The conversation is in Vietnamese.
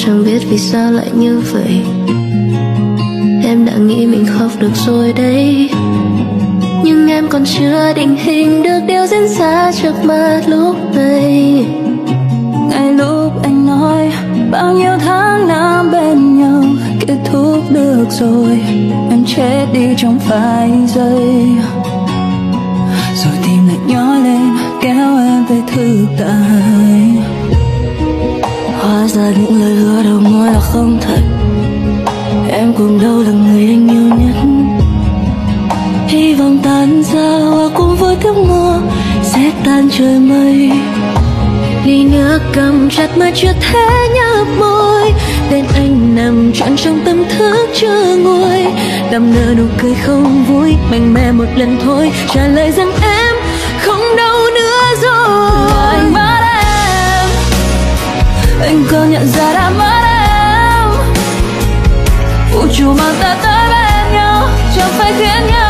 chẳng biết vì sao lại như vậy. Em đã nghĩ mình khóc được rồi đấy, nhưng em còn chưa định hình được điều diễn ra trước mắt lúc này. Ngay lúc anh nói bao nhiêu tháng năm bên nhau kết thúc được rồi, em chết đi trong vài giây. Rồi tim lại nhói lên kéo em về thực tại. Hóa ra những lời hứa đầu môi là không thật, em cũng đâu là người anh yêu nhất. Hy vọng tan ra hòa cùng với tiếng mưa sẽ tan trời mây. Ly nước cầm chặt mà chưa thể nhấp môi, tên anh nằm trọn trong tâm thức chưa nguôi. Đâm nở nụ cười không vui, mạnh mẽ một lần thôi trả lời rằng em không đâu nữa rồi. Anh mất em, anh có nhận ra đã mất em. Vũ trụ mang ta tới bên nhau chẳng phải khiến nhau